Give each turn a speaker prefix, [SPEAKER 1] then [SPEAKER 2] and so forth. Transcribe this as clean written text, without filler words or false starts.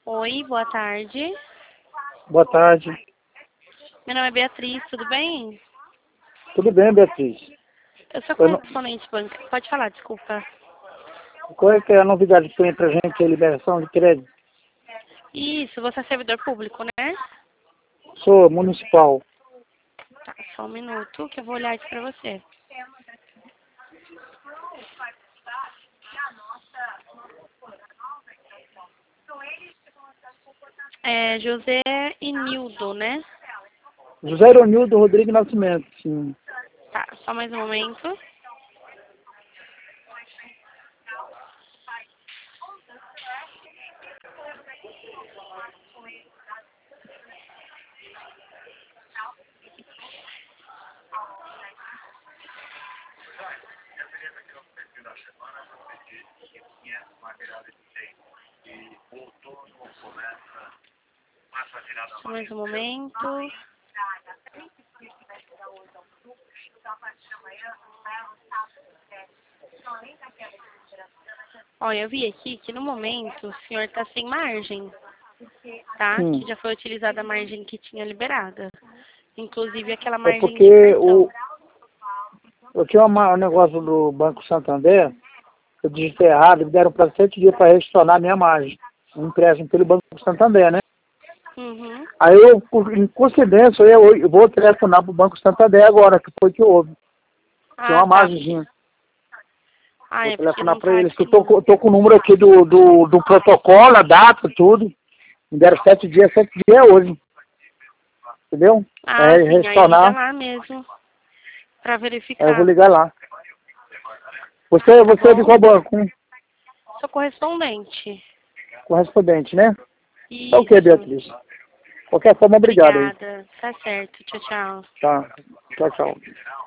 [SPEAKER 1] Oi, boa tarde.
[SPEAKER 2] Boa tarde.
[SPEAKER 1] Meu nome é Beatriz, tudo bem?
[SPEAKER 2] Tudo bem, Beatriz?
[SPEAKER 1] Eu sou
[SPEAKER 2] Eu não-
[SPEAKER 1] correspondente bancária. Pode falar, desculpa.
[SPEAKER 2] Qual é que é a novidade que tem pra gente, a liberação de crédito?
[SPEAKER 1] Isso, você é servidor público, né?
[SPEAKER 2] Sou municipal.
[SPEAKER 1] Tá, só um minuto que eu vou olhar isso pra você. É José Inildo, né?
[SPEAKER 2] José Ironildo Rodrigues Nascimento, sim.
[SPEAKER 1] Tá, só mais um momento. Só mais um momento. Olha, eu vi aqui que no momento o senhor está sem margem, tá?
[SPEAKER 2] Sim.
[SPEAKER 1] Que já foi utilizada a margem que tinha liberada. Inclusive aquela
[SPEAKER 2] É
[SPEAKER 1] margem de
[SPEAKER 2] porque
[SPEAKER 1] cartão.
[SPEAKER 2] eu tinha um negócio do Banco Santander, eu digitei errado, me deram para 7 dias para retornar a minha margem. Um empréstimo pelo Banco Santander, né?
[SPEAKER 1] Uhum.
[SPEAKER 2] Aí eu, em coincidência, eu vou telefonar para o Banco Santander agora, que foi que houve. Tinha
[SPEAKER 1] Ah,
[SPEAKER 2] uma
[SPEAKER 1] tá.
[SPEAKER 2] margemzinha.
[SPEAKER 1] Ah,
[SPEAKER 2] Vou
[SPEAKER 1] é porque
[SPEAKER 2] telefonar
[SPEAKER 1] não
[SPEAKER 2] para
[SPEAKER 1] tá
[SPEAKER 2] eles, que
[SPEAKER 1] aqui
[SPEAKER 2] eu tô,
[SPEAKER 1] no...
[SPEAKER 2] tô com o número aqui do protocolo, a data, tudo. Me deram 7 dias é hoje. Entendeu?
[SPEAKER 1] Ah,
[SPEAKER 2] É
[SPEAKER 1] sim, aí liga
[SPEAKER 2] retornar,
[SPEAKER 1] lá mesmo pra
[SPEAKER 2] aí eu vou
[SPEAKER 1] verificar,
[SPEAKER 2] ligar lá. Você
[SPEAKER 1] tá
[SPEAKER 2] é de
[SPEAKER 1] bom?
[SPEAKER 2] qual banco?
[SPEAKER 1] Sou correspondente.
[SPEAKER 2] Correspondente, né? Tá ok,
[SPEAKER 1] Isso.
[SPEAKER 2] Beatriz. Qualquer forma, obrigado aí.
[SPEAKER 1] Obrigada. Tá certo. Tchau, tchau.
[SPEAKER 2] Tá. Tchau, tchau.